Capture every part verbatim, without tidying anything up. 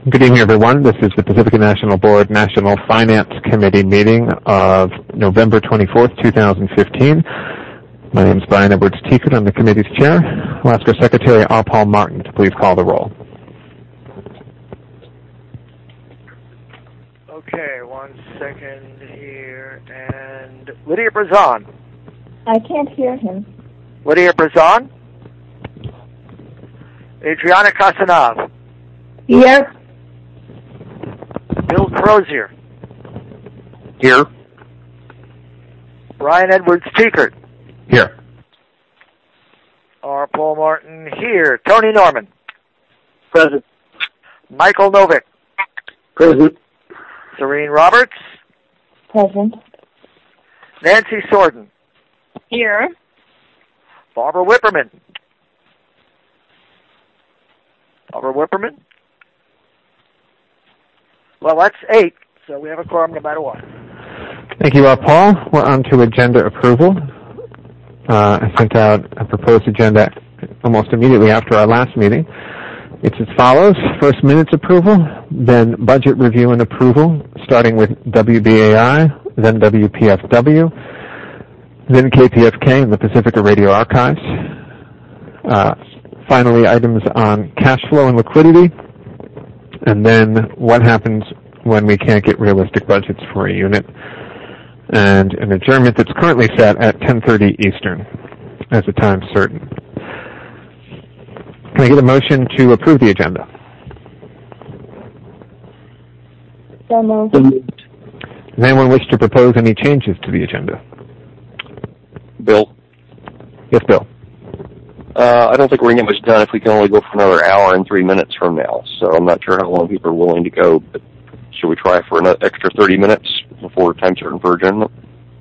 Good evening, everyone. This is the Pacifica National Board National Finance Committee meeting of November twenty-fourth, two thousand fifteen. My name is Brian Edwards-Tiekert. I'm the committee's chair. I'll ask our secretary, R. Paul Martin, to please call the roll. Okay, one second here. And Lydia Brazon. I can't hear him. Lydia Brazon. Adriana Casanov. Here. Bill Crozier. Here. Brian Edwards-Tiekert. Here. R. Paul Martin here. Tony Norman. Present. Michael Novick. Present. Serene Roberts. Present. Nancy Sorden. Here. Barbara Whipperman. Barbara Whipperman. Well, that's eight, so we have a quorum no matter what. Thank you, R. Paul. We're on to agenda approval. Uh, I sent out a proposed agenda almost immediately after our last meeting. It's as follows. First, minutes approval, then budget review and approval, starting with W B A I, then W P F W, then K P F K and the Pacifica Radio Archives. Uh, finally, items on cash flow and liquidity, and then what happens when we can't get realistic budgets for a unit, and an adjournment that's currently set at ten thirty Eastern as a time certain. Can I get a motion to approve the agenda? So moved. Does anyone wish to propose any changes to the agenda? Bill. Yes, Bill. Uh, I don't think we're going to get much done if we can only go for another hour and three minutes from now. So I'm not sure how long people are willing to go, but should we try for another extra thirty minutes before time certain for adjournment?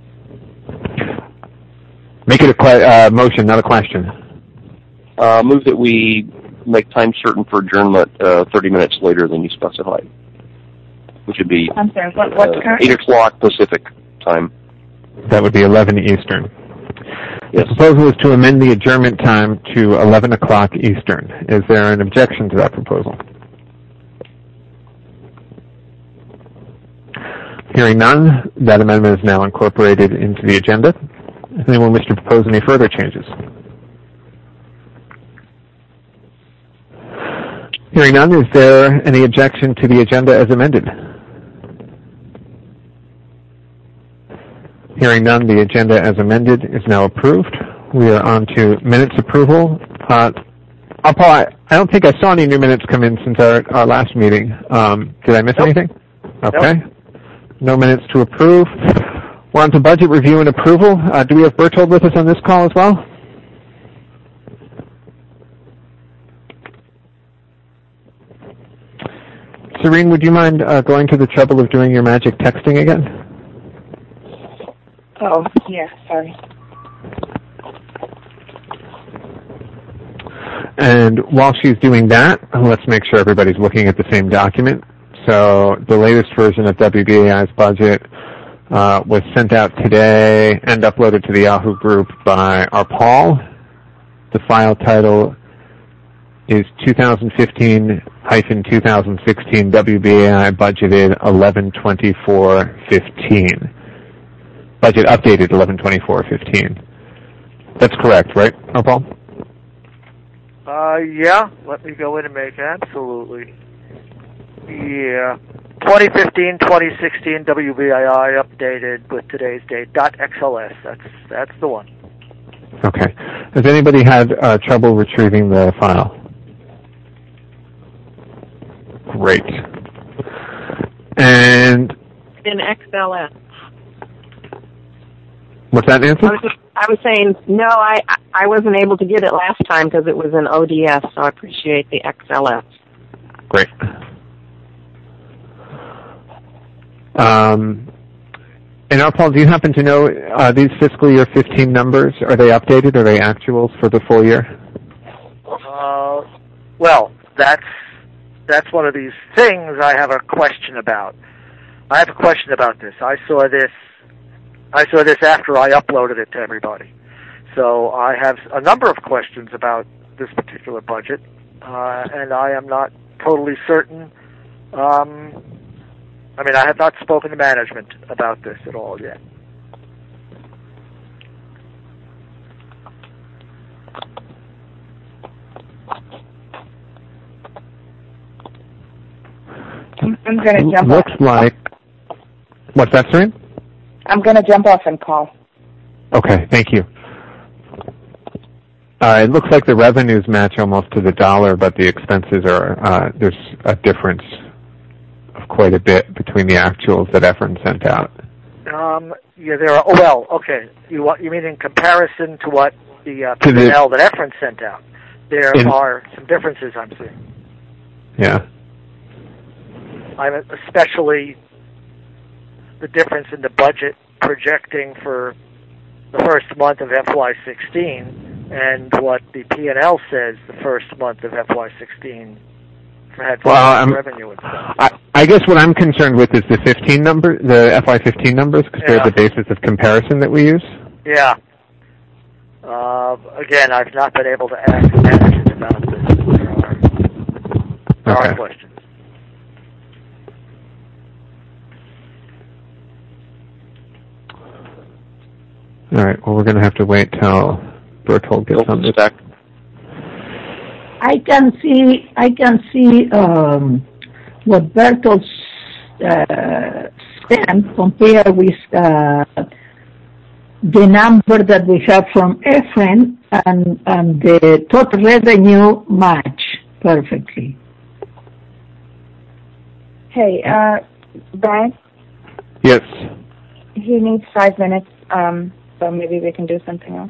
Make it a que- uh, motion, not a question. Uh, move that we make time certain for adjournment uh, thirty minutes later than you specified, which would be I'm sorry, what, what's uh, current? eight o'clock Pacific time. That would be eleven Eastern. Yes. The proposal is to amend the adjournment time to eleven o'clock Eastern. Is there an objection to that proposal? Hearing none, that amendment is now incorporated into the agenda. Does anyone wish to propose any further changes? Hearing none, is there any objection to the agenda as amended? Hearing none, the agenda as amended is now approved. We are on to minutes approval. Uh, Paul, I, I don't think I saw any new minutes come in since our, our last meeting. Um, did I miss Nope. anything? Okay. Nope. No minutes to approve. We're on to budget review and approval. Uh, do we have Bertold with us on this call as well? Serene, would you mind uh, going to the trouble of doing your magic texting again? Oh, yeah, sorry. And while she's doing that, let's make sure everybody's looking at the same document. So the latest version of W B A I's budget uh, was sent out today and uploaded to the Yahoo group by our Paul. The file title is twenty fifteen twenty sixteen W B A I budgeted eleven twenty-four fifteen. Budget updated eleven twenty-four fifteen. That's correct, right, oh, Paul? Uh, yeah. Let me go in and make absolutely. Yeah. twenty fifteen twenty sixteen W B I I updated with today's date. .xls. That's that's the one. Okay. Has anybody had uh, trouble retrieving the file? Great. And In X L S. what's that, Nancy? I was, just, I was saying, no, I I wasn't able to get it last time because it was an O D S, so I appreciate the X L S. Great. Um, and now, Paul, do you happen to know uh, these fiscal year fifteen numbers? Are they updated? Are they actuals for the full year? Uh, well, that's that's one of these things I have a question about. I have a question about this. I saw this. I saw this after I uploaded it to everybody. So I have a number of questions about this particular budget, uh, and I am not totally certain Um, I mean, I have not spoken to management about this at all yet. I'm going to jump Looks off. like... What's that, Serene? I'm going to jump off and call. Okay, thank you. Uh, it looks like the revenues match almost to the dollar, but the expenses are, uh, there's a difference of quite a bit between the actuals that Efren sent out. Um, yeah, there are, oh, well, okay. You want, you mean in comparison to what the uh, To P and L the- that Efren sent out? There In- are some differences I'm seeing. Yeah. I'm especially the difference in the budget projecting for the first month of F Y sixteen and what the P and L says the first month of F Y sixteen for had Well, I'm- revenue and stuff. I, I guess what I'm concerned with is the fifteen number, the F Y fifteen numbers, because Yeah. they're the basis of comparison that we use. Yeah. Uh, again, I've not been able to ask the management about this. There are, there Okay. are questions. All right. Well, we're going to have to wait till Berthold gets on this. Stack. I can see I can see um, what Bertolt uh, sent compared with uh, the number that we have from Efren, and, and the total revenue match perfectly. Hey, uh, Brian, Yes. he needs five minutes, um, so maybe we can do something else.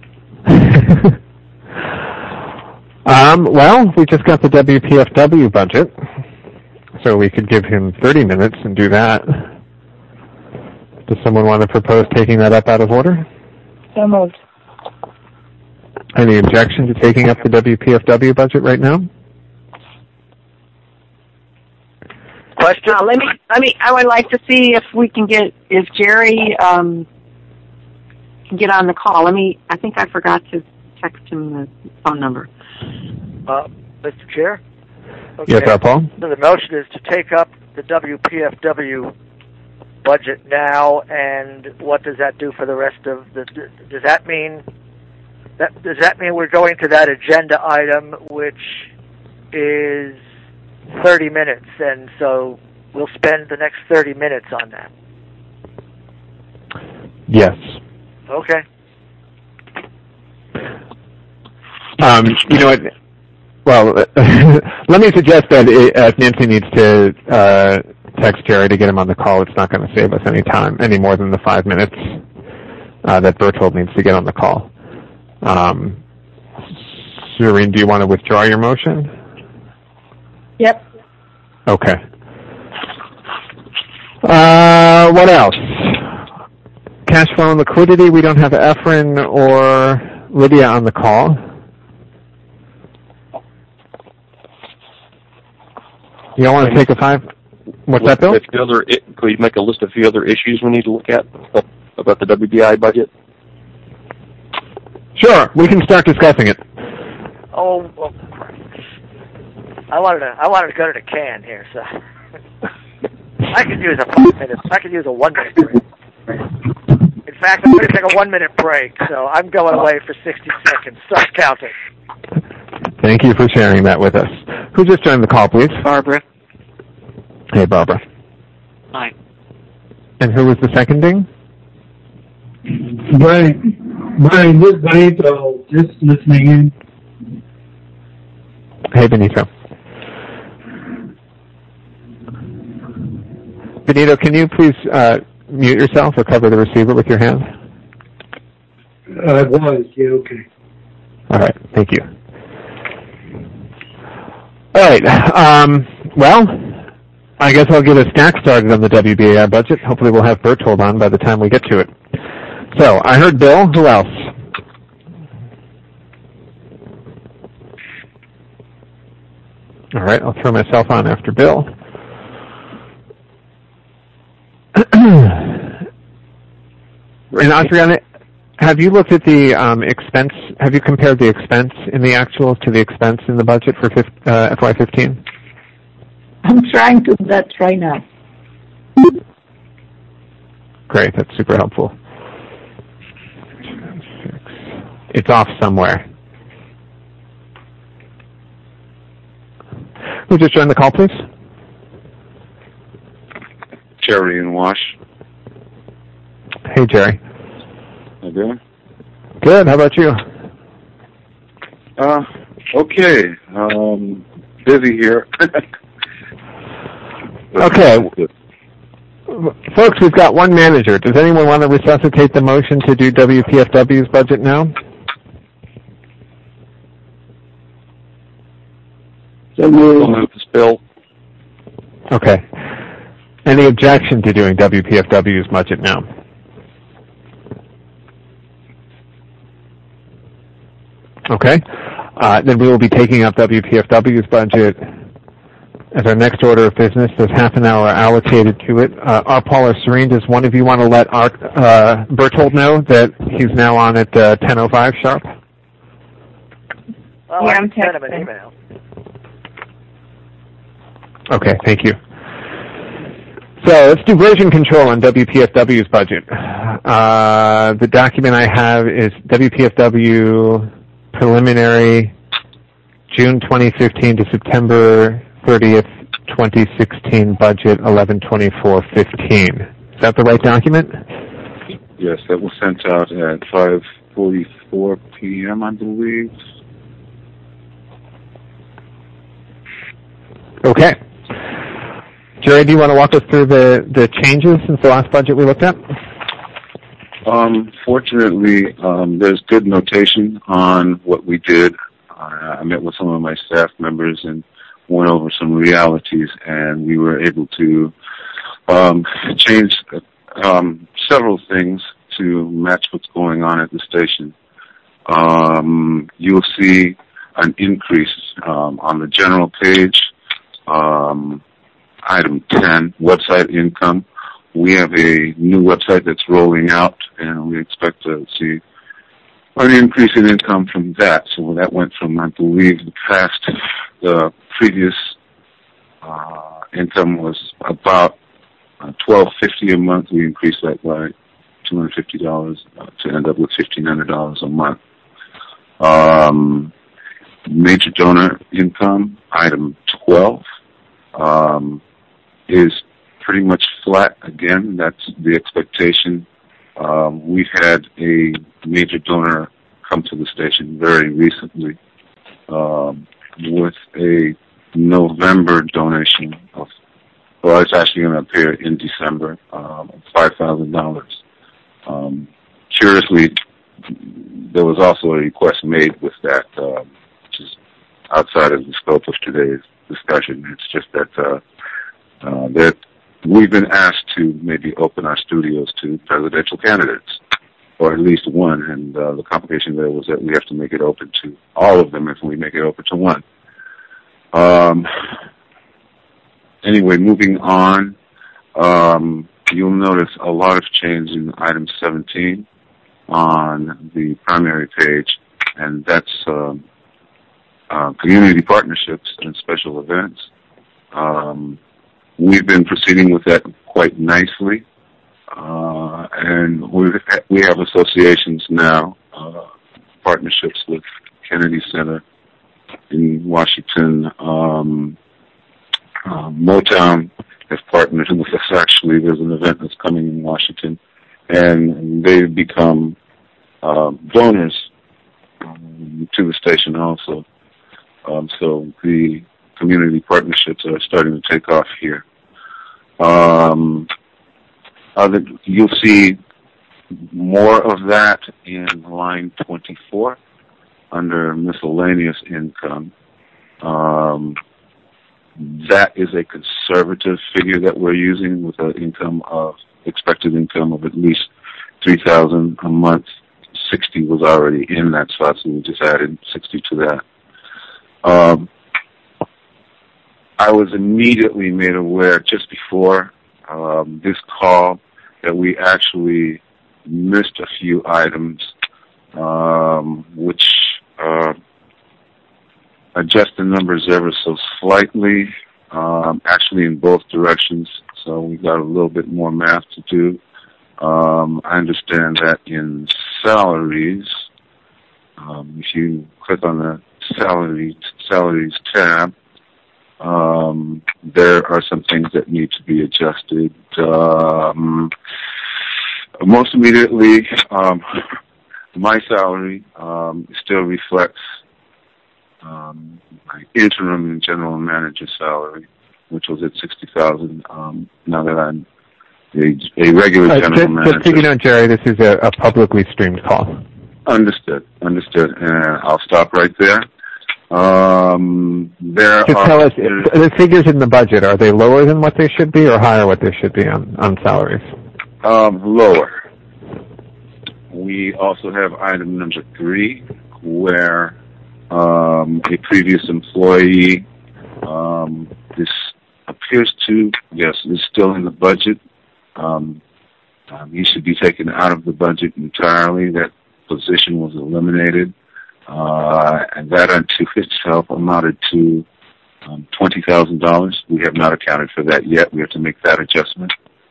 um, well, we just got the W P F W budget, so we could give him thirty minutes and do that. Does someone want to propose taking that up out of order? So moved. Any objection to taking up the W P F W budget right now? Question? Uh, let me, let me, I would like to see if we can get, if Jerry, um, can get on the call. Let me, I think I forgot to text him the phone number. Uh, Mister Chair? Okay. Yes, uh, Paul? So the motion is to take up the W P F W budget now, and what does that do for the rest of the, does that mean, that does that mean we're going to that agenda item, which is thirty minutes, and so we'll spend the next thirty minutes on that? Yes. Okay. Um, you know what? Well, let me suggest that it, uh, if Nancy needs to uh, text Jerry to get him on the call, it's not going to save us any time, any more than the five minutes uh, that Berthold needs to get on the call. Um, Serene, do you want to withdraw your motion? Yep. Okay. Uh, what else? Cash flow and liquidity. We don't have Efren or Lydia on the call. You don't want to take a five? What's that, Bill? If the other, it, could you make a list of a few other issues we need to look at about the W B I budget? Sure, we can start discussing it. Oh, well, I wanted to. I wanted to go to the can here, so I could use a five minute. I could use a one minute break. In fact, I'm going to take a one minute break, so I'm going away for sixty seconds. Start counting. Thank you for sharing that with us. Who just joined the call, please? Barbara. Hey, Barbara. Hi. And who was the seconding? Brian, Brian, this is Benito, just listening in. Hey, Benito. Benito, can you please uh, mute yourself or cover the receiver with your hand? I was, yeah, okay. All right, thank you. All right, um, well, I guess I'll get a stack started on the W B A I budget. Hopefully we'll have Berthold on by the time we get to it. So, I heard Bill. Who else? All right, I'll throw myself on after Bill. And Adriana, have you looked at the um, expense? Have you compared the expense in the actuals to the expense in the budget for uh, F Y fifteen? I'm trying to do that right now. Great, that's super helpful. It's off somewhere. Who just joined the call, please? Jerry in Wash. Hey, Jerry. How you doing? Good. How about you? Uh, okay. Um, busy here. Okay. Folks, we've got one manager. Does anyone want to resuscitate the motion to do W P F W's budget now? So move this bill. Okay. Any objection to doing W P F W's budget now? Okay. Uh, then we will be taking up W P F W's budget as our next order of business. There's half an hour allocated to it. Uh, R. Paul or Serene, does one of you want to let Art, uh, Berthold know that he's now on at uh, ten oh five sharp? Well, Yeah, I I'm can send him an texting. email. Okay, thank you. So let's do version control on W P F W's budget. Uh, the document I have is W P F W preliminary June twenty fifteen to September thirtieth, twenty sixteen budget eleven twenty-four fifteen. Is that the right document? Yes, that was sent out at five forty-four p.m., I believe. Okay. Jerry, do you want to walk us through the, the changes since the last budget we looked at? Um, fortunately, um, there's good notation on what we did. Uh, I met with some of my staff members and went over some realities, and we were able to um, change um, several things to match what's going on at the station. Um, you'll see an increase um, on the general page. Um, item ten, website income. We have a new website that's rolling out, and we expect to see an increase in income from that. So that went from, I believe, the past, the previous uh, income was about uh, twelve fifty a month. We increased that by two hundred fifty dollars uh, to end up with fifteen hundred dollars a month. Um, major donor income, item twelve. Um, is pretty much flat again. That's the expectation. Um, we've had a major donor come to the station very recently um, with a November donation of, well, it's actually going to appear in December, um, five thousand dollars. Um, curiously, there was also a request made with that, uh, which is outside of the scope of today's discussion. It's just that uh, uh, that we've been asked to maybe open our studios to presidential candidates, or at least one, and uh, the complication there was that we have to make it open to all of them if we make it open to one. Um, anyway, moving on, um, you'll notice a lot of change in item seventeen on the primary page, and that's um, uh, community partnerships and special events. Um, we've been proceeding with that quite nicely, uh, and we we have associations now, uh, partnerships with Kennedy Center in Washington. Um, uh, Motown has partnered with us. Actually, there's an event that's coming in Washington, and they've become uh, donors um, to the station also. Um, so the community partnerships are starting to take off here. Um, other, you'll see more of that in line twenty-four under miscellaneous income. Um, that is a conservative figure that we're using with an income of expected income of at least three thousand a month. Sixty was already in that spot, so we just added sixty to that. Um, I was immediately made aware just before um, this call that we actually missed a few items, um, which uh, adjust the numbers ever so slightly. um, actually in both directions, so we've got a little bit more math to do. Um, I understand that in salaries, um, if you click on the salary, salaries tab, um, there are some things that need to be adjusted. Um, most immediately, um, my salary um, still reflects um, my interim and general manager salary, which was at sixty thousand. Um, now that I'm a, a regular uh, general just, manager. Just so you know, Jerry, this is a, a publicly streamed call. Understood. Understood. And I'll stop right there. Um, there Just are tell us, the figures in the budget, are they lower than what they should be or higher what they should be on, on salaries? Um, lower. We also have item number three, where um, a previous employee, um, this appears to, yes, is still in the budget. Um, um, he should be taken out of the budget entirely. That position was eliminated. Uh, and that unto itself amounted to um, twenty thousand dollars. We have not accounted for that yet. We have to make that adjustment.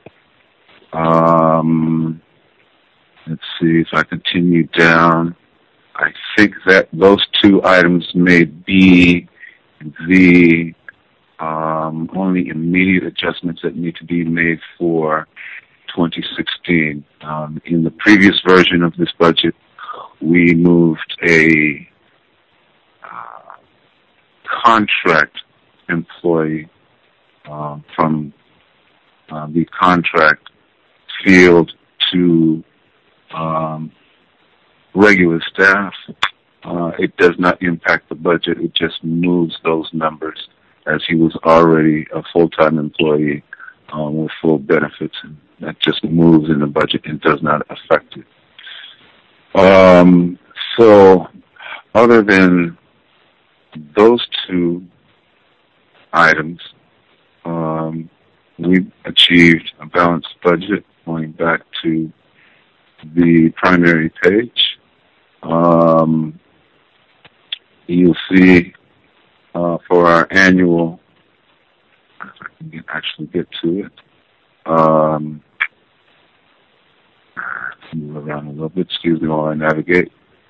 Um, let's see if I continue down. I think that those two items may be the um, only immediate adjustments that need to be made for twenty sixteen. Um, in the previous version of this budget, we moved a uh, contract employee uh, from uh, the contract field to um, regular staff. Uh, it does not impact the budget. It just moves those numbers, as he was already a full-time employee uh, with full benefits. And that just moves in the budget and does not affect it. Um, so other than those two items, um, we achieved a balanced budget. Going back to the primary page, um, you'll see uh, for our annual, if I can get, actually get to it, um, move around a little bit, excuse me while I navigate.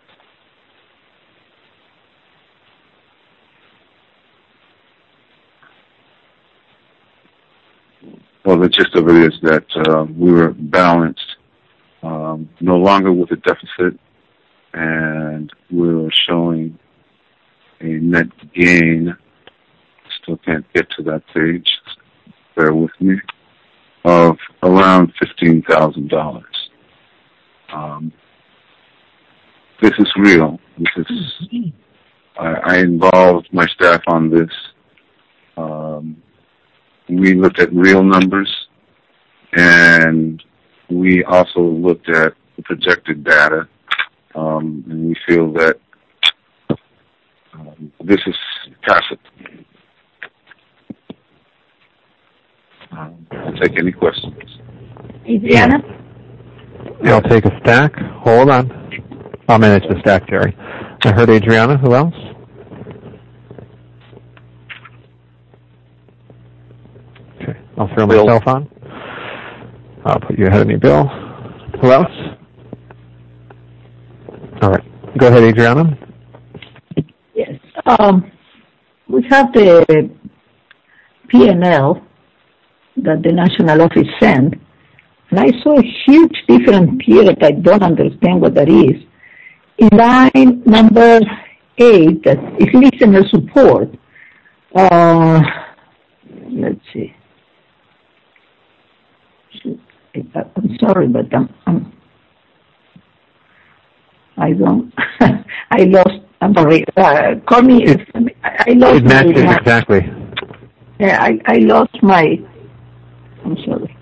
Well, the gist of it is that uh, we were balanced, um, no longer with a deficit, and we were showing a net gain. Still can't get to that page, bear with me, of around fifteen thousand dollars. Um, this is real. This is. I, I involved my staff on this. Um, we looked at real numbers, and we also looked at the projected data, um, and we feel that um, this is tacit. Um, I'll take any questions. Adriana? I'll take a stack. Hold on. I'll manage the stack, Jerry. I heard Adriana. Who else? Okay. I'll throw Bill. myself on. I'll put you ahead of me, Bill. Who else? All right. Go ahead, Adriana. Yes. Um, we have the P and L that the national office sent, and I saw a huge difference here that I don't understand what that is. In line number eight, that is listener support. Uh, let's see. I'm sorry, but I'm, I'm I don't. I lost. I'm sorry. Uh, call me. It, I lost it matches my, exactly. Yeah, I, I lost my. I'm sorry.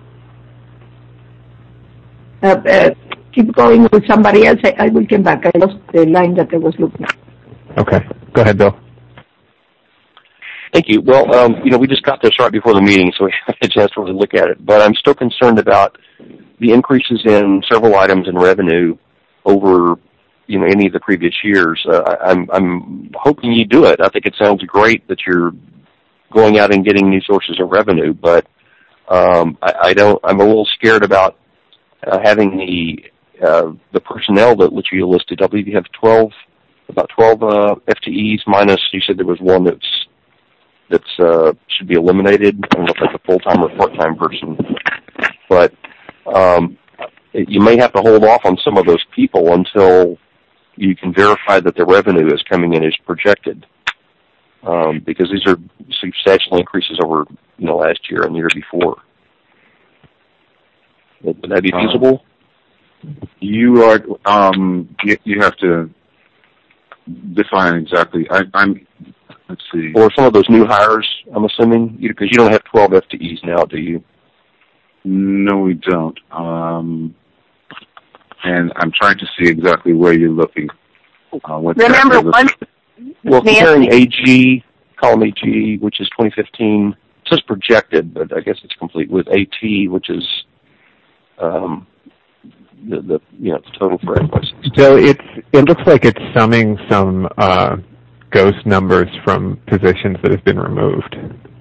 Uh, uh, keep going with somebody else. I, I will come back. I lost the line that I was looking at. Okay. Go ahead, Bill. Thank you. Well, um, you know, we just got this right before the meeting, so we had a chance to really look at it. But I'm still concerned about the increases in several items in revenue over, you know, any of the previous years. Uh, I'm, I'm hoping you do it. I think it sounds great that you're going out and getting new sources of revenue. But um, I, I don't. I'm a little scared about uh, having the uh, the personnel that which you listed. I believe you have twelve, about twelve uh, F T Es minus. You said there was one that's that's uh, should be eliminated. I don't know if that's a full time or part time person, but um, you may have to hold off on some of those people until you can verify that the revenue is coming in as projected, um, because these are substantial increases over you know last year and the year before. Would that be feasible? Uh, you are. Um, you, you have to define exactly. I, I'm. Let's see. Or some of those new hires, I'm assuming, because you don't have twelve F T Es now, do you? No, we don't. Um, and I'm trying to see exactly where you're looking. Uh, what Remember, one. Well, comparing A G, column A G, which is twenty fifteen, it says projected, but I guess it's complete with A T, which is um, the, the you know the total for invoices. So it's it looks like it's summing some uh, ghost numbers from positions that have been removed.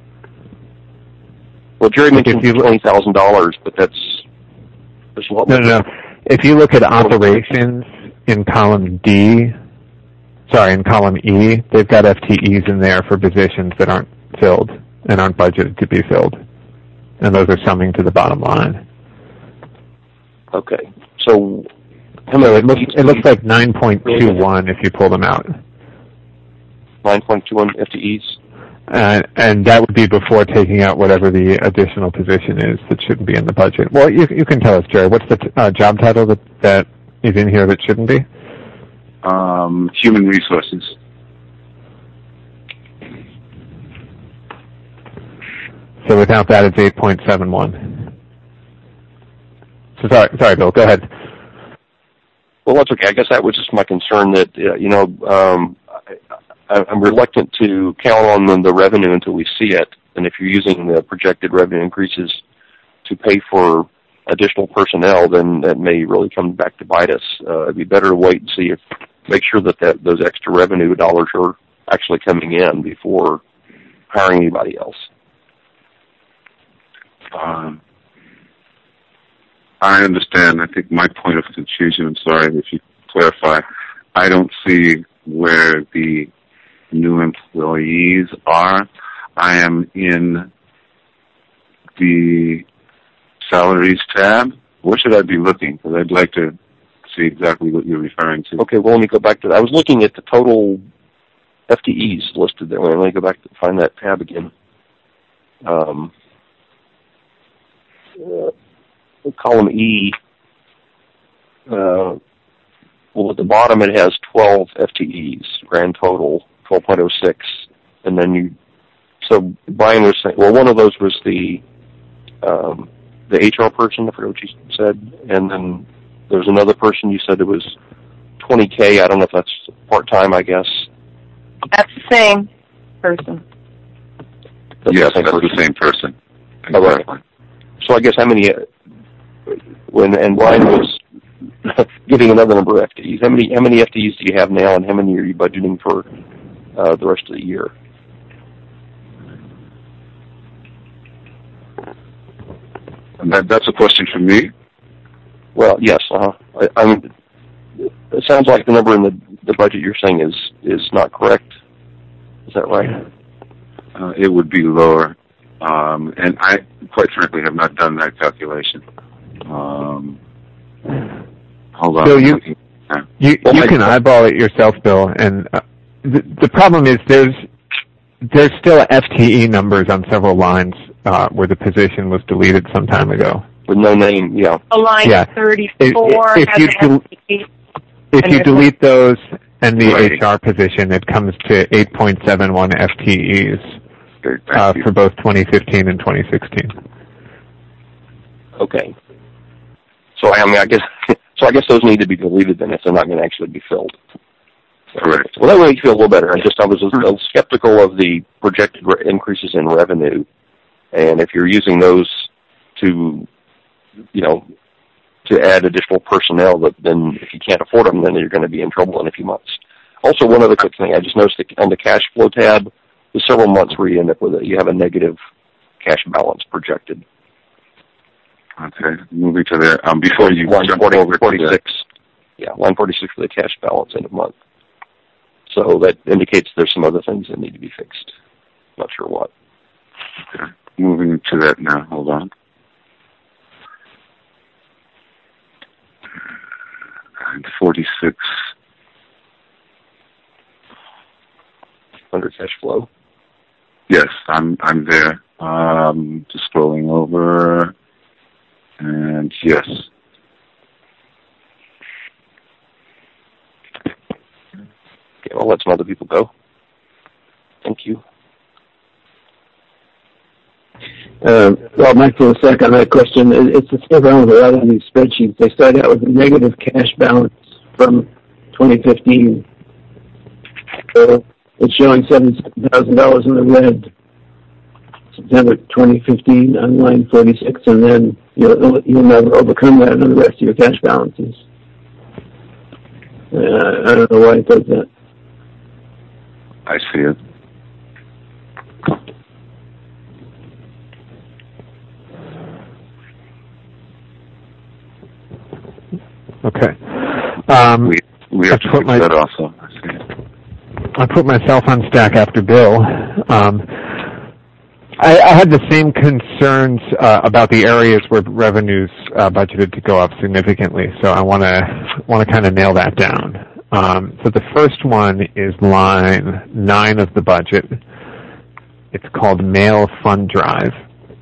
Well, Jerry mentioned twenty thousand dollars, but that's there's a lot no, more. no, no. If you look at operations in column D, sorry, in column E, they've got F T Es in there for positions that aren't filled and aren't budgeted to be filled, and those are summing to the bottom line. Okay, so how many? So it looks it looks like nine point two one if you pull them out. Nine point two one F T Es. Uh, and that would be before taking out whatever the additional position is that shouldn't be in the budget. Well, you, you can tell us, Jerry. What's the t- uh, job title that, that is in here that shouldn't be? Um, human resources. So without that, it's eight point seven one. So sorry, sorry, Bill. Go ahead. Well, that's okay. I guess that was just my concern that uh, you know. Um, I, I'm reluctant to count on the, the revenue until we see it. And if you're using the projected revenue increases to pay for additional personnel, then that may really come back to bite us. Uh, it'd be better to wait and see if, make sure that, that those extra revenue dollars are actually coming in before hiring anybody else. Um, I understand. I think my point of confusion, I'm sorry if you clarify, I don't see where the new employees are. I am in the salaries tab. Where should I be looking? Because I'd like to see exactly what you're referring to. Okay, well, let me go back to that. I was looking at the total F T Es listed there. Let me go back to find that tab again. Um, uh, column E, uh, well, at the bottom it has twelve F T Es, grand total. twelve point oh six, and then you, so Brian was saying, well, one of those was the um, the H R person, I forgot what you said, and then there's another person you said it was twenty K, I don't know if that's part-time, I guess. That's the same person. That's yes, the same that's person. the same person. Exactly. Right. So I guess how many, when, and Brian was giving another number of F T Es, how many, how many F T Es do you have now, and how many are you budgeting for Uh, the rest of the year? And that, that's a question for me? Well, yes. Uh-huh. I, I mean, it sounds like the number in the, the budget you're saying is, is not correct. Is that right? Uh, it would be lower. Um, and I, quite frankly, have not done that calculation. Um, hold on. So you, you, you can eyeball it yourself, Bill, and uh, The, the problem is there's there's still F T E numbers on several lines uh, where the position was deleted some time ago. With no name, yeah. A line yeah. thirty-four if, if you, del- if you delete those and the right. H R position, it comes to eight point seven one F T Es uh, for both twenty fifteen and twenty sixteen. Okay. So I mean, I guess so. I guess those need to be deleted then if they're not going to actually be filled. Correct. Well, that would make you feel a little better. I just I was a little skeptical of the projected re- increases in revenue, and if you're using those to, you know, to add additional personnel, that then if you can't afford them, then you're going to be in trouble in a few months. Also, one other quick thing, I just noticed that on the cash flow tab, there's several months where you end up with it. You have a negative cash balance projected. Okay, moving to the um, before you line jump forty, over forty-six. To the, yeah, line forty-six for the cash balance end of month. So that indicates there's some other things that need to be fixed. Not sure what. Okay, moving to that now. Hold on. And forty-six. Under cash flow. Yes, I'm I'm there. Um, just scrolling over, and yes. Okay, I'll let some other people go. Thank you. Uh, well, Mike, for a sec on that question, it's the same around with a lot of these spreadsheets. They start out with a negative cash balance from twenty fifteen. So it's showing seventy-seven thousand dollars in the red, September twenty fifteen on line forty-six, and then you'll, you'll never overcome that on the rest of your cash balances. Uh, I don't know why it does that. I see it. Okay. Um, we we have I to put fix my, that also. I see. I put myself on stack after Bill. Um, I, I had the same concerns uh, about the areas where revenues uh, budgeted to go up significantly, so I want to want to kind of nail that down. Um, so the first one is line nine of the budget. It's called Mail Fund Drive,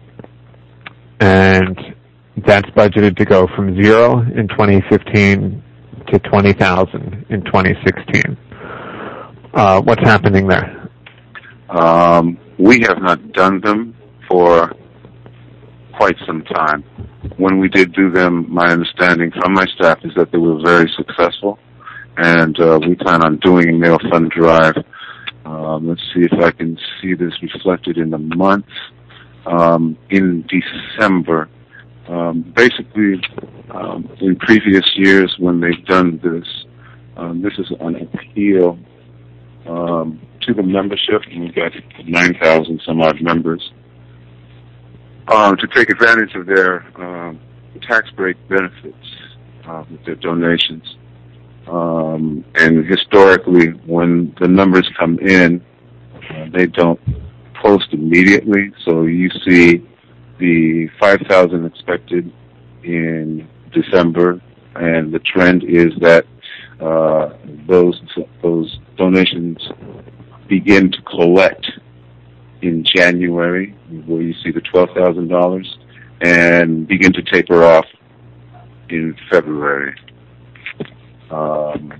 and that's budgeted to go from zero in twenty fifteen to twenty thousand in twenty sixteen. Uh, what's happening there? Um, we have not done them for quite some time. When we did do them, my understanding from my staff is that they were very successful, and uh, we plan on doing a Mail Fund Drive. Um, let's see if I can see this reflected in the month. Um, in December, um, basically, um, in previous years when they've done this, um, this is an appeal um, to the membership, and we've got nine thousand some odd members, um, to take advantage of their um, tax break benefits uh, with their donations. Um, and historically, when the numbers come in, uh, they don't post immediately. So you see the five thousand expected in December, and the trend is that uh, those those donations begin to collect in January, where you see the twelve thousand dollars, and begin to taper off in February. Um,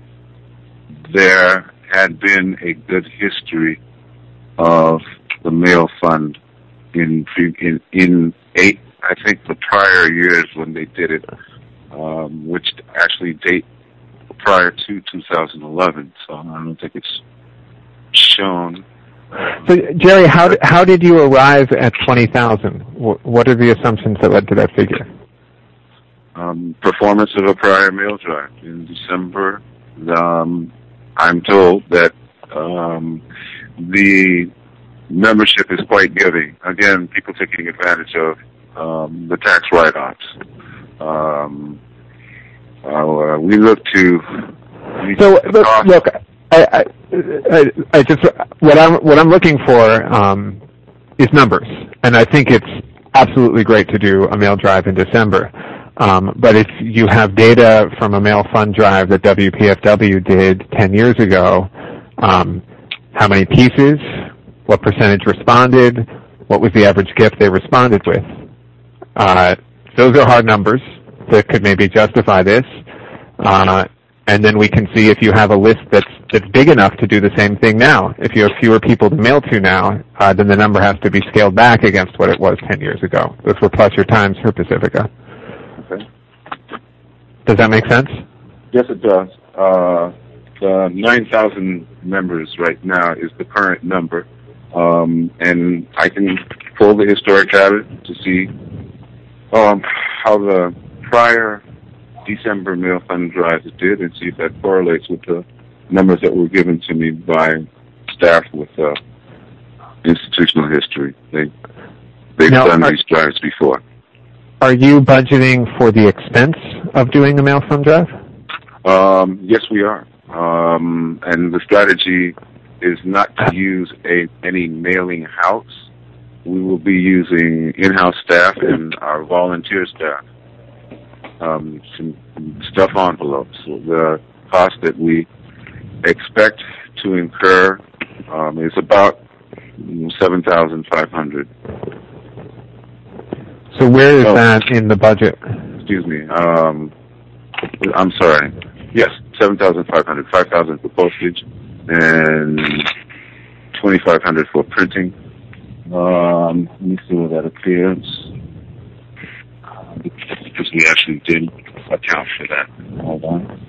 there had been a good history of the mail fund in in in eight, I think, the prior years when they did it, um, which actually date prior to two thousand eleven. So I don't think it's shown. So, Jerry, how did, how did you arrive at twenty thousand? What are the assumptions that led to that figure? Um, performance of a prior mail drive in December. Um, I'm told that um, the membership is quite giving. Again, people taking advantage of um, the tax write-offs. Um, uh, we look to. So look, look I, I, I just what I'm what I'm looking for um, is numbers, and I think it's absolutely great to do a mail drive in December. Um, but if you have data from a mail fund drive that W P F W did ten years ago, um, how many pieces, what percentage responded, what was the average gift they responded with? Uh, those are hard numbers that could maybe justify this. Uh, and then we can see if you have a list that's that's big enough to do the same thing now. If you have fewer people to mail to now, uh, then the number has to be scaled back against what it was ten years ago. Those were plus your times for Pacifica. Okay. Does that make sense? Yes, it does. Uh, the nine thousand members right now is the current number. Um, and I can pull the historic data to see um, how the prior December mail fund drives did and see if that correlates with the numbers that were given to me by staff with uh, institutional history. They, they've Now, done are, these drives before. Are you budgeting for the expense of doing a mail thumb drive? Um, yes, we are. Um, and the strategy is not to use a, any mailing house. We will be using in-house staff and our volunteer staff. Um, some stuff envelopes. The cost that we expect to incur um, is about seven thousand five hundred dollars. So where is oh, that in the budget? Excuse me. Um, I'm sorry. Yes, seven thousand five hundred dollars. five thousand dollars for postage and twenty-five hundred dollars for printing. Um, let me see where that appears. Because we actually did account for that. Hold on.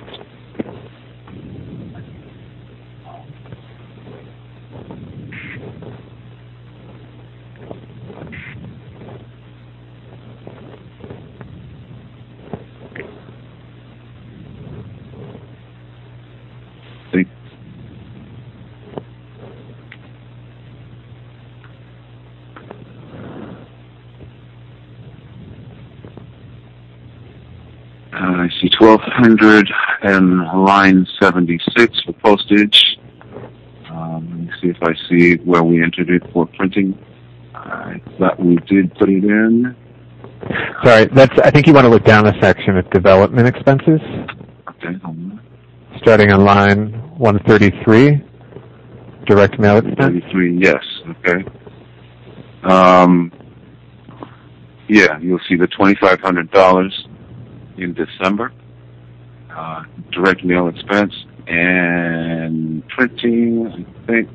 Uh, I see twelve hundred and line seventy-six for postage. Um, let me see if I see where we entered it for printing. I thought we did put it in. Sorry, that's. I think you want to look down a section at development expenses. Okay, hold on. Starting on line one thirty-three, direct mail expense. thirty-three, yes, okay. Um, yeah, you'll see the twenty-five hundred dollars in December, uh, direct mail expense, and printing, I think,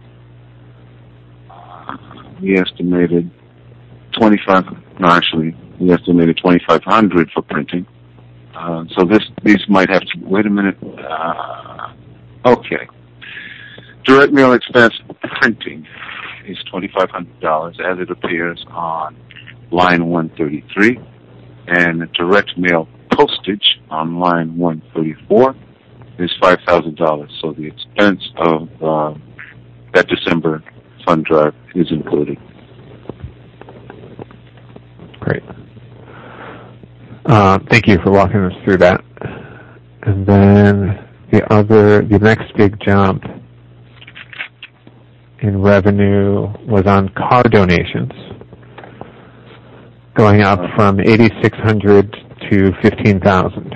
uh, we estimated twenty-five, no, actually, we estimated twenty-five hundred for printing. Uh, so this, these might have to, wait a minute, uh, okay. Direct mail expense printing is twenty-five hundred dollars as it appears on line one thirty-three, and direct mail postage on line one thirty-four is five thousand dollars. So the expense of uh, that December fund drive is included. Great. Uh, thank you for walking us through that. And then the other, the next big jump in revenue was on car donations, going up from eighty-six hundred to fifteen thousand.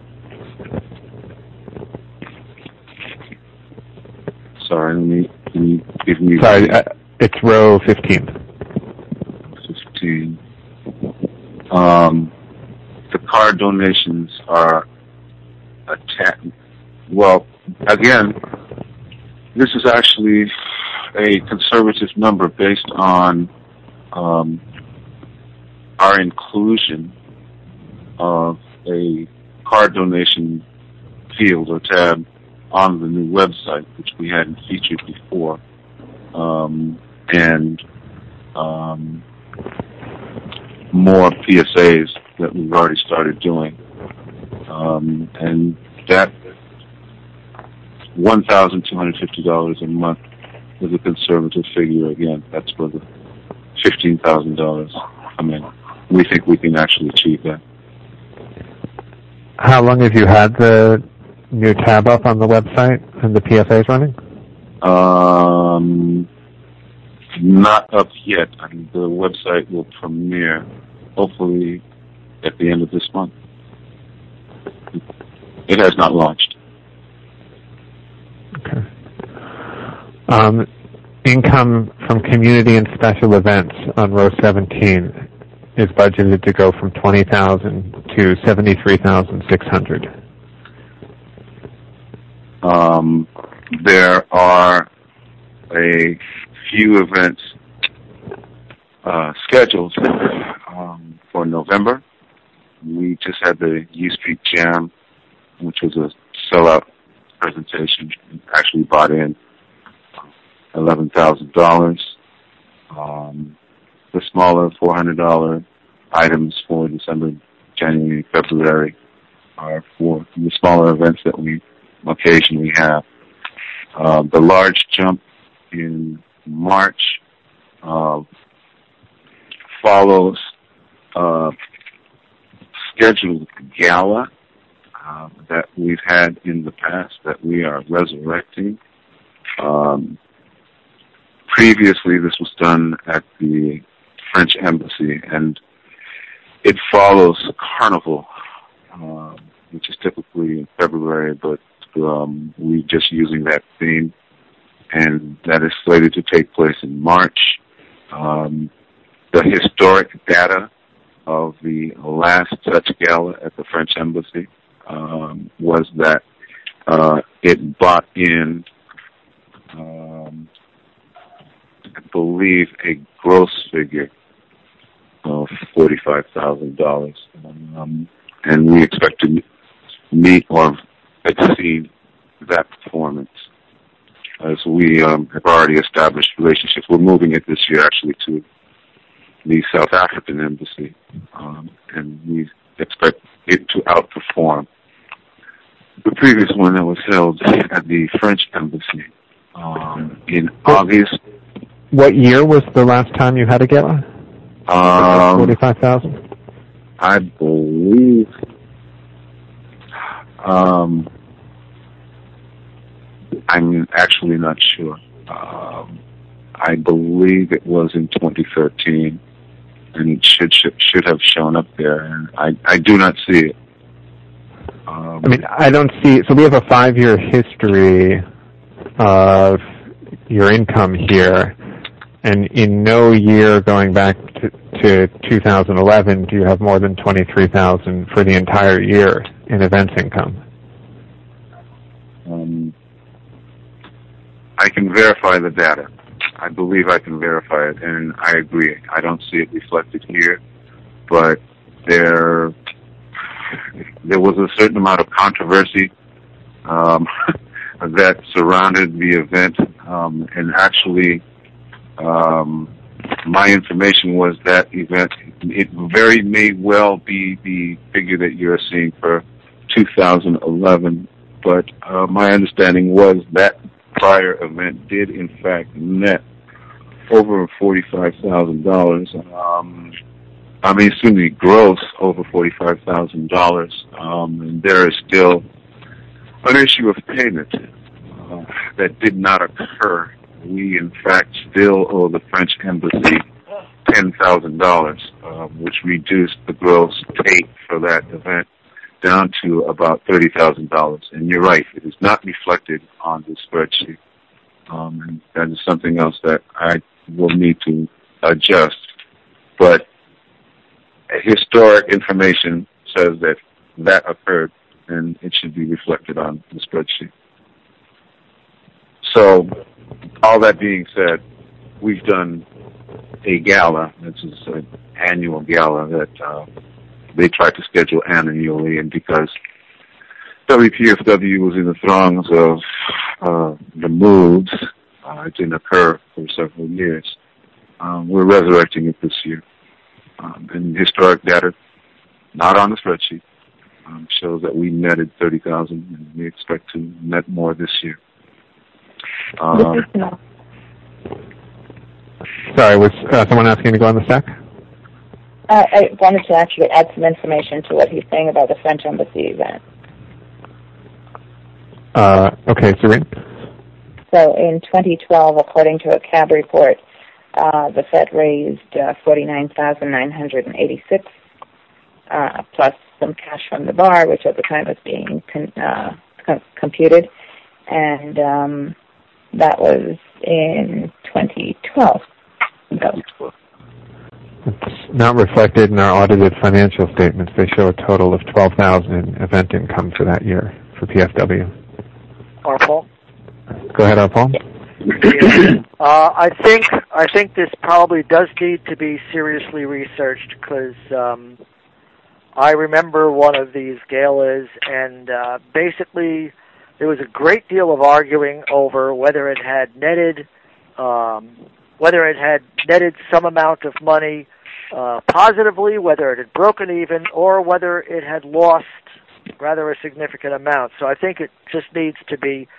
Sorry, let me, can you give me... Sorry, uh, it's row fifteen. fifteen. Um, the car donations are a ta- well, again, this is actually a conservative number based on um, our inclusion of a car donation field or tab on the new website, which we hadn't featured before, um, and um, more P S As that we've already started doing. Um, and that one thousand two hundred fifty dollars a month is a conservative figure. Again, that's where the fifteen thousand dollars come in. We think we can actually achieve that. How long have you had the new tab up on the website and the P S As running? Um, not up yet. I mean, the website will premiere hopefully at the end of this month. It has not launched. Okay. Um, income from community and special events on row seventeen is budgeted to go from twenty thousand to seventy-three thousand six hundred. Um, there are a few events uh, scheduled um, for November. We just had the U Street Jam, which was a sellout presentation. We actually bought in eleven thousand dollars. Um, the smaller four hundred dollars items for December, January, February are for the smaller events that we occasionally have. Uh, the large jump in March uh, follows uh, scheduled gala uh, that we've had in the past that we are resurrecting. Um, previously, this was done at the French Embassy, and it follows Carnival, uh, which is typically in February, but um, we're just using that theme, and that is slated to take place in March. Um, the historic data of the last such gala at the French Embassy um, was that uh, it brought in, um, I believe, a gross figure of forty-five thousand dollars. Um, and we expect to meet or exceed that performance, as we um, have already established relationships. We're moving it this year, actually, to the South African Embassy, um, and we expect it to outperform the previous one that was held at the French Embassy um, in August. What year was the last time you had a gala? Um, forty-five thousand? I believe um, I'm actually not sure. Um, I believe it was in twenty thirteen, and it should should, should have shown up there, and I, I do not see it. Um, I mean, I don't see, so we have a five-year history of your income here, and in no year going back to, to two thousand eleven do you have more than twenty-three thousand dollars for the entire year in events income. Um, I can verify the data. I believe I can verify it, and I agree. I don't see it reflected here, but there there was a certain amount of controversy um, that surrounded the event, um, and actually um, my information was that event, it very may well be the figure that you're seeing for two thousand eleven, but uh, my understanding was that prior event did in fact net over forty-five thousand dollars. Um, I mean, excuse me, gross over forty-five thousand dollars. Um, and there is still an issue of payment uh, that did not occur. We, in fact, still owe the French Embassy ten thousand dollars, uh, which reduced the gross take for that event down to about thirty thousand dollars. And you're right, it is not reflected on the spreadsheet. Um, and that is something else that I will need to adjust. But historic information says that that occurred, and it should be reflected on the spreadsheet. So, all that being said, we've done a gala. This is an annual gala that uh, they try to schedule annually, and because W P F W was in the throngs of uh, the moves, uh, it didn't occur for several years. Um, we're resurrecting it this year. Um, and historic data, not on the spreadsheet, um, shows that we netted thirty thousand dollars, and we expect to net more this year. Um, Sorry, was uh, someone asking to go on the stack? Uh, I wanted to actually add some information to what he's saying about the French Embassy event. Uh, okay, Serene. So in twenty twelve, according to a C A B report, uh, the Fed raised uh, forty-nine thousand nine hundred eighty-six dollars, uh, plus some cash from the bar, which at the time was being con- uh, com- computed, and um, that was in twenty twelve. So, it's not reflected in our audited financial statements. They show a total of twelve thousand dollars in event income for that year for P F W. Or Paul? Go ahead, Paul. uh, I think I think this probably does need to be seriously researched, because um, I remember one of these galas, and uh, basically there was a great deal of arguing over whether it had netted um, whether it had netted some amount of money uh, positively, whether it had broken even, or whether it had lost rather a significant amount. So I think it just needs to be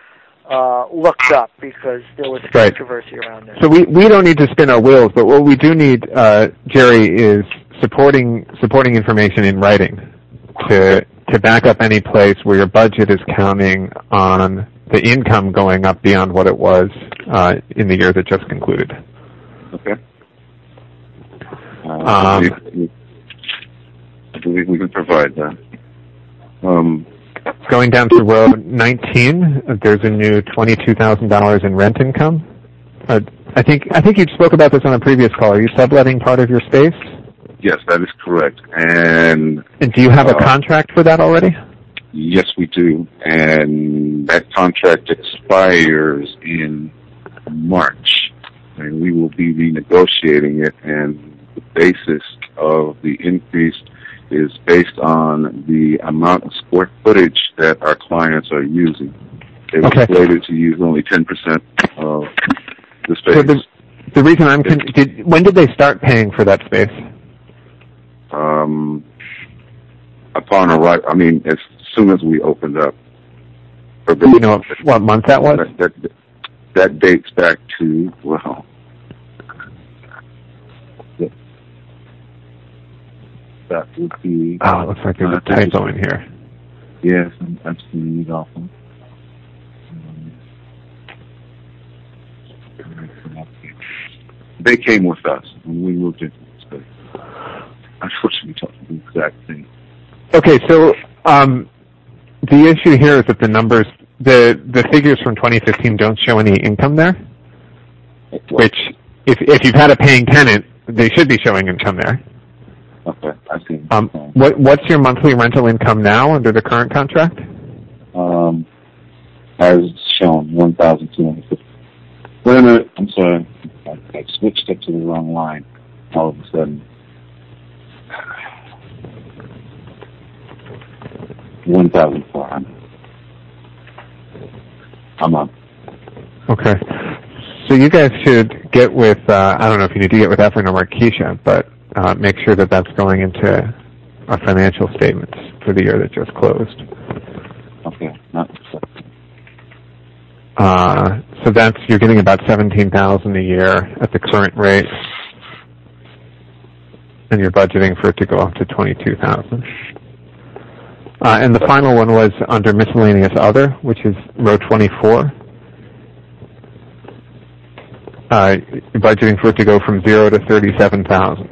uh, looked up because there was Right. controversy around this. So we, we don't need to spin our wheels, but what we do need, uh, Jerry, is supporting supporting information in writing to to back up any place where your budget is counting on the income going up beyond what it was uh, in the year that just concluded. Okay. Uh, Um, I, believe, I believe we can provide that. Um, Going down to row nineteen, there's a new twenty-two thousand dollars in rent income. Uh, I think I think you spoke about this on a previous call. Are you subletting part of your space? yes, that is correct. And And do you have a uh, contract for that already? yes, we do. And that contract expires in March. And we will be renegotiating it. And the basis of the increase is based on the amount of square footage that our clients are using. They were Okay. slated to use only ten percent of the space. So the, the reason I'm con- did, when did they start paying for that space? Um, upon arrival, I mean, as soon as we opened up. For Do you know what month that was? That, that, that dates back to, well, that would be... Oh, it looks like there's a typo in here. Yes, I'm, I'm seeing it often. They came with us, and we moved into the space. Unfortunately, we talked the exact thing. Okay, so um, the issue here is that the numbers, the the figures from twenty fifteen don't show any income there. Which, if if you've had a paying tenant, they should be showing income there. Okay, I see. Um, what what's your monthly rental income now under the current contract? Um, as shown, one thousand two hundred fifty. Wait a minute, I'm sorry. I, I switched it to the wrong line all of a sudden. one thousand four hundred. I'm up. Okay. So you guys should get with, uh, I don't know if you need to get with Efren or Markeisha, but uh, make sure that that's going into our financial statements for the year that just closed. Okay, not Uh, so that's, you're getting about seventeen thousand dollars a year at the current rate, and you're budgeting for it to go up to twenty-two thousand dollars. Uh, and the final one was under miscellaneous other, which is row twenty-four. Uh, you're budgeting for it to go from zero to thirty-seven thousand.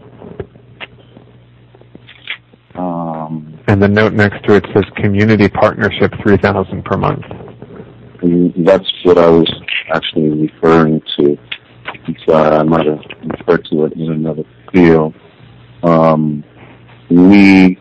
Um, and the note next to it says community partnership three thousand per month. That's what I was actually referring to. So I might have referred to it in another field. Um, we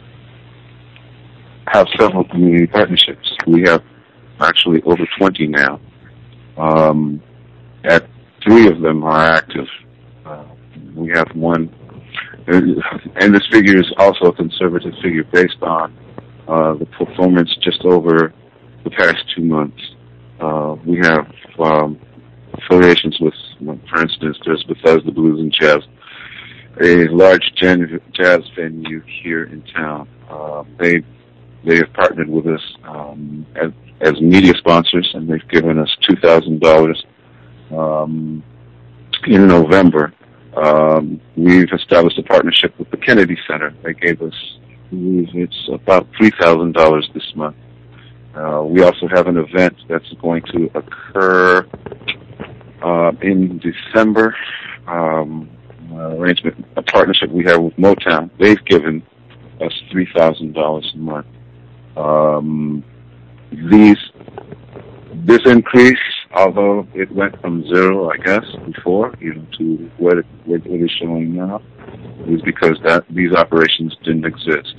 have several community partnerships. We have actually over twenty now. Um, at three of them are active. Uh, we have one, and this figure is also a conservative figure based on uh, the performance just over the past two months. Uh, we have um, affiliations with, for instance, there's Bethesda Blues and Jazz, a large jazz venue here in town. Uh, they they have partnered with us um, as, as media sponsors, and they've given us two thousand dollars um, in November. Um, we've established a partnership with the Kennedy Center. They gave us, it's about three thousand dollars this month. Uh, we also have an event that's going to occur uh, in December. Um, uh, arrangement, a partnership we have with Motown. They've given us three thousand dollars a month. Um, these, this increase, although it went from zero, I guess, before, you know, to what it, what it is showing now, is because that these operations didn't exist.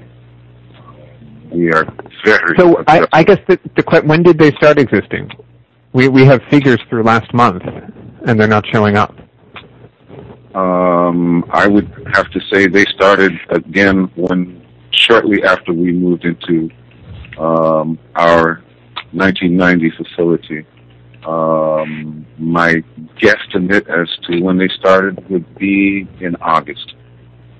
We are very. So I, I guess the, the que- when did they start existing? We we have figures through last month, and they're not showing up. Um, I would have to say they started again when shortly after we moved into um, our nineteen ninety facility. Um, my guesstimate as to when they started would be in August.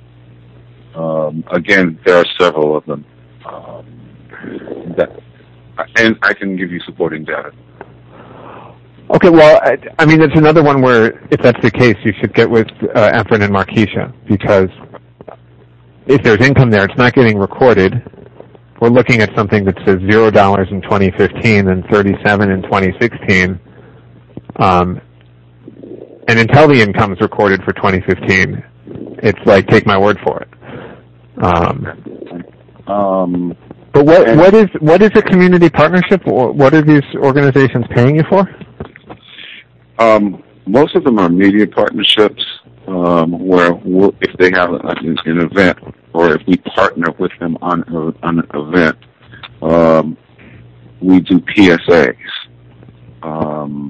Um, again, there are several of them. Um, that and I can give you supporting data. Okay, well, I, I mean, it's another one where, if that's the case, you should get with uh, Efren and Markeisha, because if there's income there, it's not getting recorded. We're looking at something that says zero dollars in twenty fifteen and thirty-seven in twenty sixteen. Um, and until the income is recorded for twenty fifteen, it's like, take my word for it. Um, um, but what what is what is a community partnership? What are these organizations paying you for? Um, most of them are media partnerships, um, where we'll, if they have an, an event, or if we partner with them on, a, on an event, um, we do P S As. Um,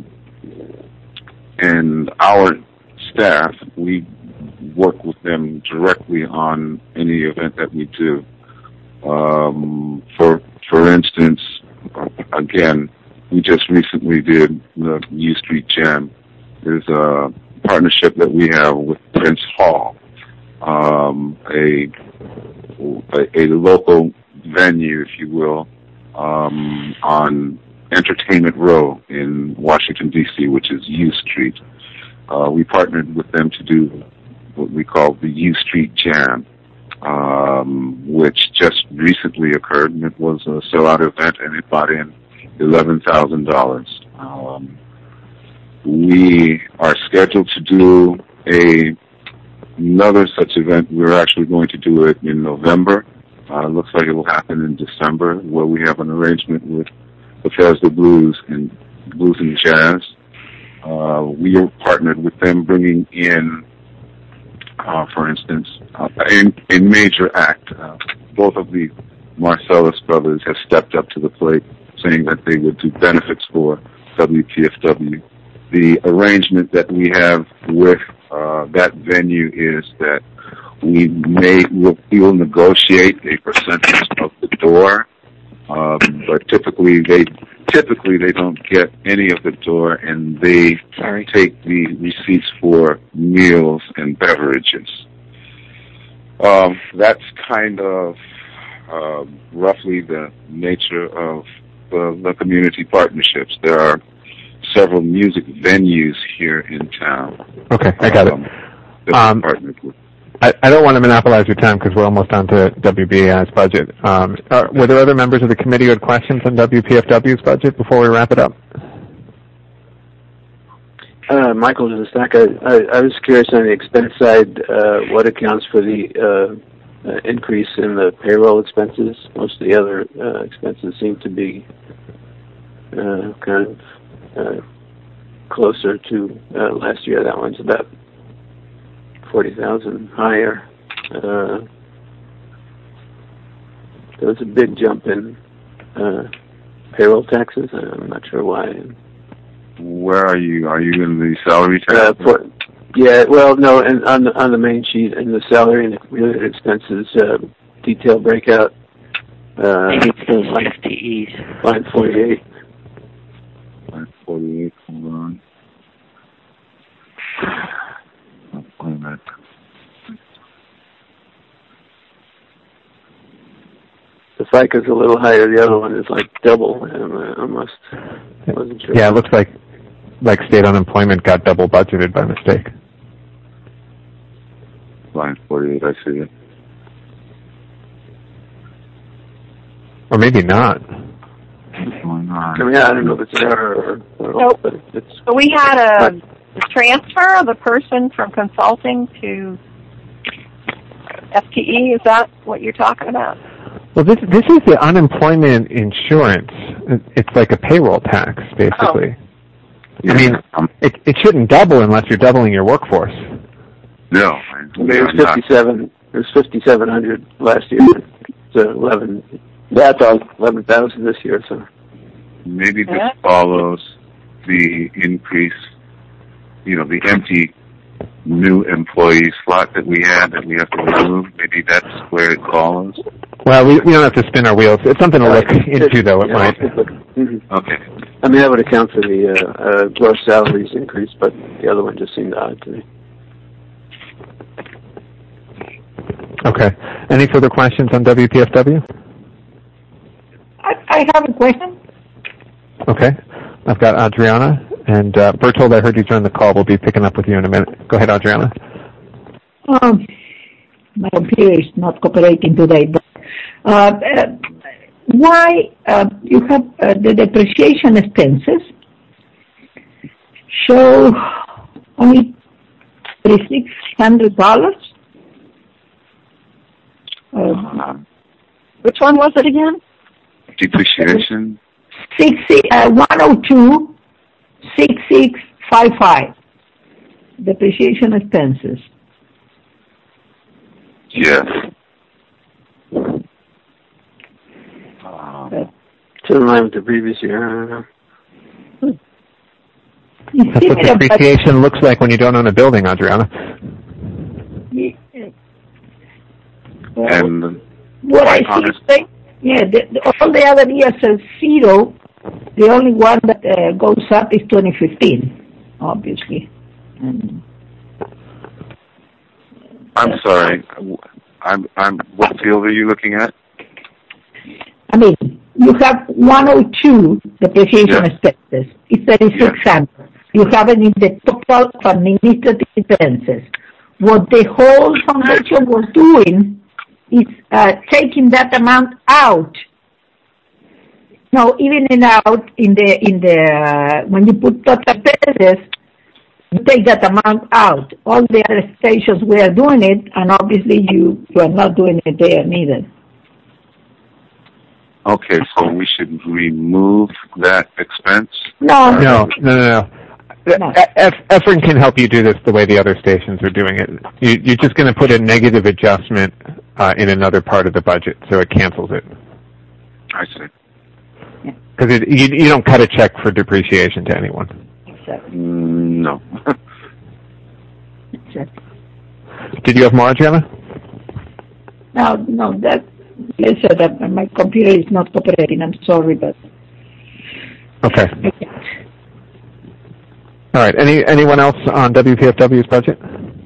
and our staff, we work with them directly on any event that we do. Um, for for instance, again, we just recently did the U Street Jam. There's a partnership that we have with Prince Hall, um, a, a a local venue, if you will, um, on Entertainment Row in Washington, D C, which is U Street. Uh, we partnered with them to do what we call the U Street Jam, um, which just recently occurred, and it was a sellout event, and it brought in eleven thousand dollars. Um, we are scheduled to do a another such event. We're actually going to do it in November. Uh, looks like it will happen in December, where we have an arrangement with Bethesda Blues and Blues and Jazz. Uh, we are partnered with them, bringing in, uh, for instance, uh, a, a major act. Uh, both of the Marcellus brothers have stepped up to the plate, saying that they would do benefits for W P F W. The arrangement that we have with uh, that venue is that we may we'll, we will negotiate a percentage of the door, um, but typically they typically they don't get any of the door, and they Sorry. take the receipts for meals and beverages. Um, that's kind of uh, roughly the nature of the, the community partnerships. There are several music venues here in town. Okay, I got um, it. Um, I, I don't want to monopolize your time because we're almost on to W B A I's budget. Um, are, were there other members of the committee who had questions on W P F W's budget before we wrap it up? Uh, Michael Zastak, I, I, I was curious on the expense side, uh, what accounts for the uh, uh, increase in the payroll expenses? Most of the other uh, expenses seem to be uh, kind of uh, closer to uh, last year. That one's about forty thousand higher. Uh, there was a big jump in uh, payroll taxes. I'm not sure why. Where are you? Are you in the salary tab? Uh, for, yeah, well, no, and on the on the main sheet, in the salary and related expenses uh, detail breakout. Uh, Maybe it's those line, F T Es. Line forty-eight. Line forty-eight. Hold on. I'll find that. The FICA's a little higher. The other one is like double. And I almost wasn't sure. Yeah, it looks like like state unemployment got double budgeted by mistake. Line forty-eight, I see it. Or maybe not. What's going on? I mean, I don't know if it's an error or, or Nope. but it's. So we had a transfer of a person from consulting to F T E. Is that what you're talking about? Well, this this is the unemployment insurance. It's like a payroll tax, basically. Oh. I mean, it it shouldn't double unless you're doubling your workforce. No, I mean, it was fifty-seven. It was fifty-seven hundred last year. So eleven. That's on eleven thousand this year. So maybe this follows the increase. You know, the empty new employee slot that we had that we have to remove. Maybe that's where it follows. Well, we we don't have to spin our wheels. It's something to look into, though. It yeah, might. Mm-hmm. Okay. I mean, that would account for the uh, uh, gross salaries increase, but the other one just seemed odd to me. Okay. Any further questions on W P F W? I, I have a question. Okay. I've got Adriana. And uh, Bertold, I heard you join the call. We'll be picking up with you in a minute. Go ahead, Adriana. Um, my computer is not cooperating today. But uh, uh, why uh, you have uh, the depreciation expenses show only thirty-six hundred dollars? Uh, Which one was it again? Depreciation. Sixty uh, one oh two. six six five five, depreciation expenses. Yes. Uh, it's in line with the previous year. That's what depreciation looks like when you don't own a building, Adriana. Well, and what I see, yeah, the, the, all the other years are zero. The only one that uh, goes up is twenty fifteen, obviously. And I'm sorry. I'm. I'm. What field are you looking at? I mean, you have one oh two depreciation Yes. expenses. It's thirty-six hundred. You have it in the total of administrative expenses. What the whole foundation was doing is uh, taking that amount out. No, even in out in the in the uh, when you put total expenses, you take that amount out. All the other stations were doing it, and obviously you you are not doing it there neither. Okay, so we should remove that expense. No, No, no, no, no. No. Ef- Efren can help you do this the way the other stations are doing it. You, you're just going to put a negative adjustment uh, in another part of the budget, so it cancels it. I see. Because you, you don't cut a check for depreciation to anyone. Exactly. Mm, no. Exactly. Did you have more, Adriana? No, no, that Lisa, that my computer is not cooperating. I'm sorry, but Okay. I can't. All right. Any anyone else on W P F W's budget?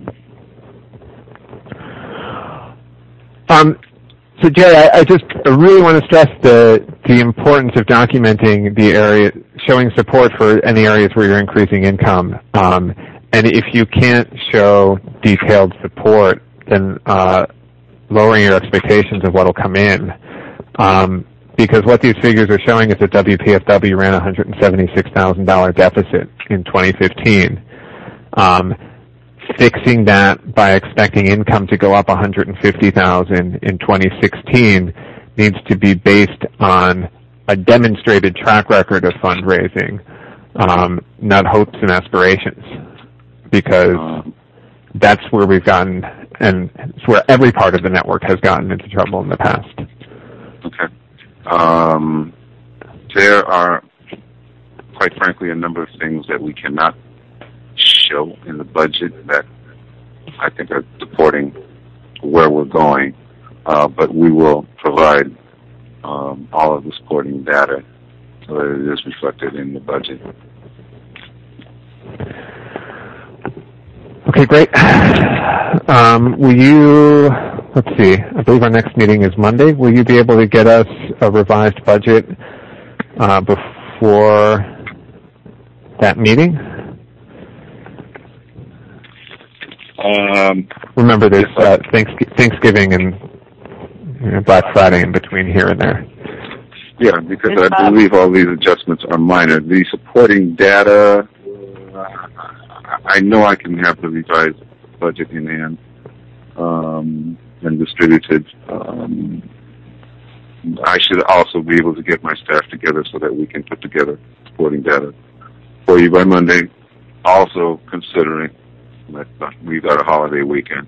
Um. So, Jerry, I, I just I really want to stress the the importance of documenting the area, showing support for any areas where you're increasing income. Um, and if you can't show detailed support, then uh, lowering your expectations of what will come in. Um, because what these figures are showing is that W P F W ran a one hundred seventy-six thousand dollars deficit in twenty fifteen. Um, fixing that by expecting income to go up one hundred fifty thousand dollars in twenty sixteen needs to be based on a demonstrated track record of fundraising, um, not hopes and aspirations, because that's where we've gotten, and it's where every part of the network has gotten into trouble in the past. Okay. Um, there are, quite frankly, a number of things that we cannot show in the budget that I think are supporting where we're going, uh, but we will provide um, all of the supporting data so that it is reflected in the budget. Okay, great. Um, will you, let's see, I believe our next meeting is Monday. Will you be able to get us a revised budget uh, before that meeting? Um, Remember, there's uh, Thanksgiving and you know, Black Friday in between here and there. Yeah, because I believe all these adjustments are minor. The supporting data, I know I can have the revised budget in hand um, and distributed. Um, I should also be able to get my staff together so that we can put together supporting data for you by Monday, also considering that we've got a holiday weekend.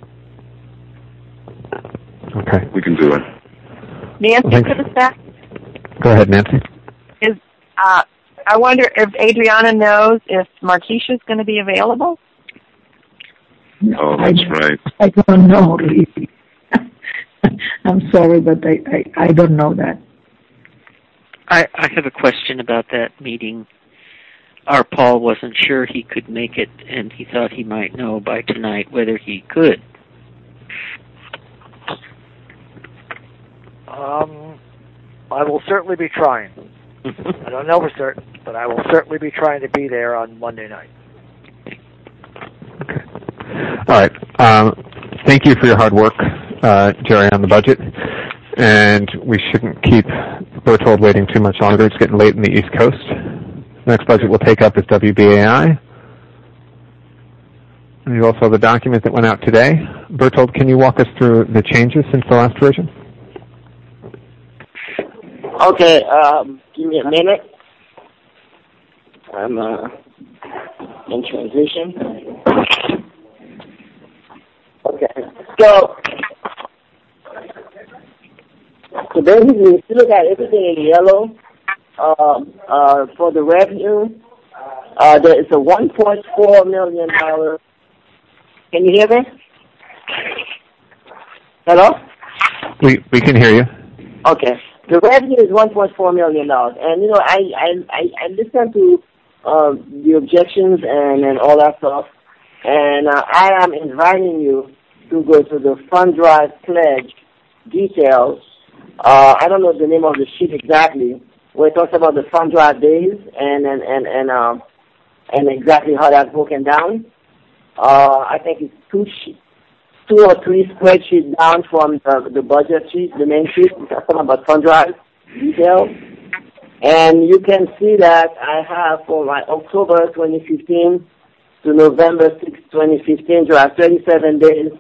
Okay. We can do it. Nancy Thanks. to the staff? Go ahead, Nancy. Is uh, I wonder if Adriana knows if Marquisha's going to be available? Oh, that's right. I don't know, really. I'm sorry, but I, I, I don't know that. I, I have a question about that meeting. Our Paul wasn't sure he could make it, and he thought he might know by tonight whether he could. Um, I will certainly be trying. I don't know for certain. but I will certainly be trying to be there on Monday night. Okay. All right. Um, thank you for your hard work, uh, Jerry, on the budget. And we shouldn't keep Berthold waiting too much longer. It's getting late in the East Coast. The next budget we'll take up is W B A I. And you also have the document that went out today. Berthold, can you walk us through the changes since the last version? Okay, um, give me a minute. I'm uh, in transition. Okay, so, so basically, if you look at everything in yellow, um, uh, for the revenue, uh, there is a one point four million dollars. Can you hear me? Hello? We we can hear you. Okay. The revenue is one point four million dollars. And, you know, I, I, I, I listened to uh, the objections and, and all that stuff. And uh, I am inviting you to go to the Fund Drive Pledge details. Uh, I don't know the name of the sheet exactly, where it talks about the Fund Drive days and, and, and, and, um, and exactly how that's broken down. Uh, I think it's two sheets. Two or three spreadsheets down from the, the budget sheet, the main sheet, talking about fund drive details. And you can see that I have for my October twenty fifteen to November sixth, twenty fifteen, drive thirty-seven days.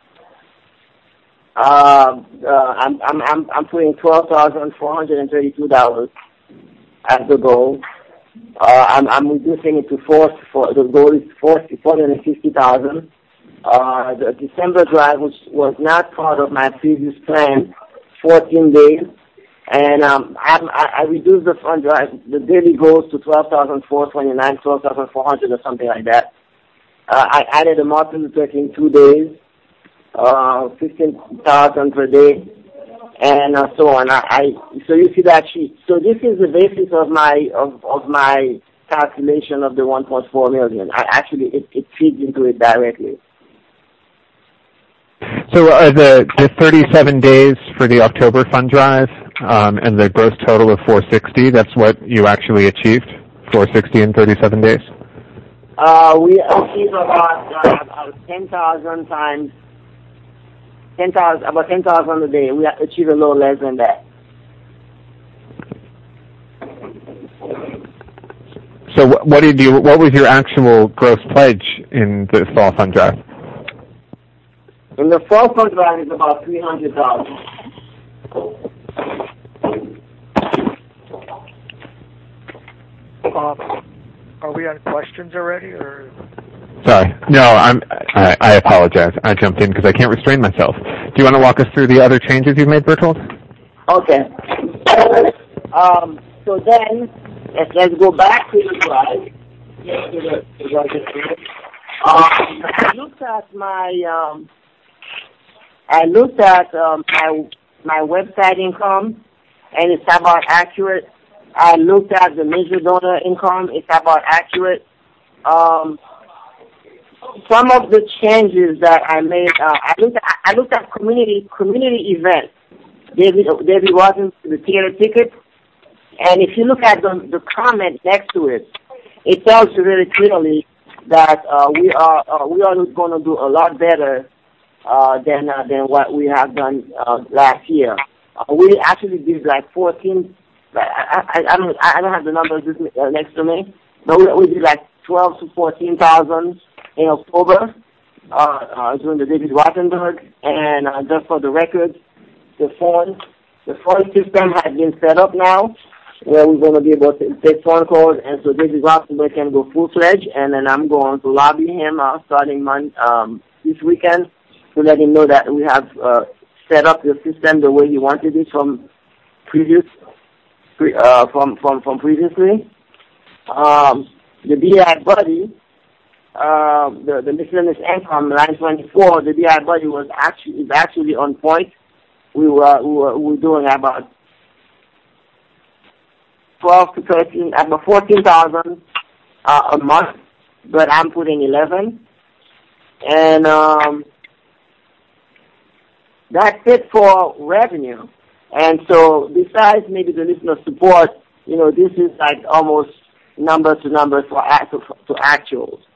Uh, uh, I'm, I'm, I'm, I'm putting twelve thousand four hundred thirty-two dollars as the goal. Uh, I'm, I'm reducing it to four, for, the goal is four hundred fifty thousand. Uh, the December drive, which was not part of my previous plan, fourteen days, and um, I, I reduced the fund drive, the daily goals to twelve thousand four hundred twenty-nine, twelve thousand four hundred or something like that. Uh, I added a Martin Luther King two days, uh, fifteen thousand per day, and uh, so on. I, I so you see that sheet. So this is the basis of my of, of my calculation of the one point four million. I actually it, it feeds into it directly. So are the, the thirty-seven days for the October fund drive um, and the gross total of four hundred sixty, that's what you actually achieved, four hundred sixty in thirty-seven days? Uh, we achieved about, uh, about ten thousand times, ten thousand, about ten thousand a day. We achieved a little less than that. So what, what did you, what was your actual gross pledge in the fall fund drive? In the fall fund drive, it's about three hundred thousand. Um, are we on questions already, or? Sorry, no, I'm. I, I apologize. I jumped in because I can't restrain myself. Do you want to walk us through the other changes you've made, Berthold? Okay. Um. So then, let's, let's go back to the drive. Yes, to the, to the, um, I looked at my. Um, I looked at um, my my website income, and it's about accurate. I looked at the major donor income; it's about accurate. Um, some of the changes that I made, uh, I looked at, I looked at community community events. David David wasn't the theater ticket, and if you look at the the comment next to it, it tells you very clearly that uh, we are uh, we are going to do a lot better. Uh, than uh, than what we have done uh, last year. Uh, we actually did like fourteen. I, I, I don't I don't have the numbers this, uh, next to me, but we, we did like twelve to fourteen thousand in October uh, uh, during the David Rothenberg. And uh, just for the record, the phone the phone system has been set up now, where we're going to be able to take phone calls, and so David Rothenberg can go full fledged. And then I'm going to lobby him uh, starting mon- um, this weekend. To let him know that we have uh, set up the system the way he wanted it from previous, pre, uh, from from from previously. Um, the B I buddy, uh, the the miscellaneous income line twenty-four, the B I buddy was actually is actually on point. We were we were, we were doing about twelve to thirteen, about fourteen thousand uh, a month, but I'm putting eleven, and um. That's it for revenue. And so besides maybe the listener support, you know, this is like almost numbers to numbers for act- to, to actuals.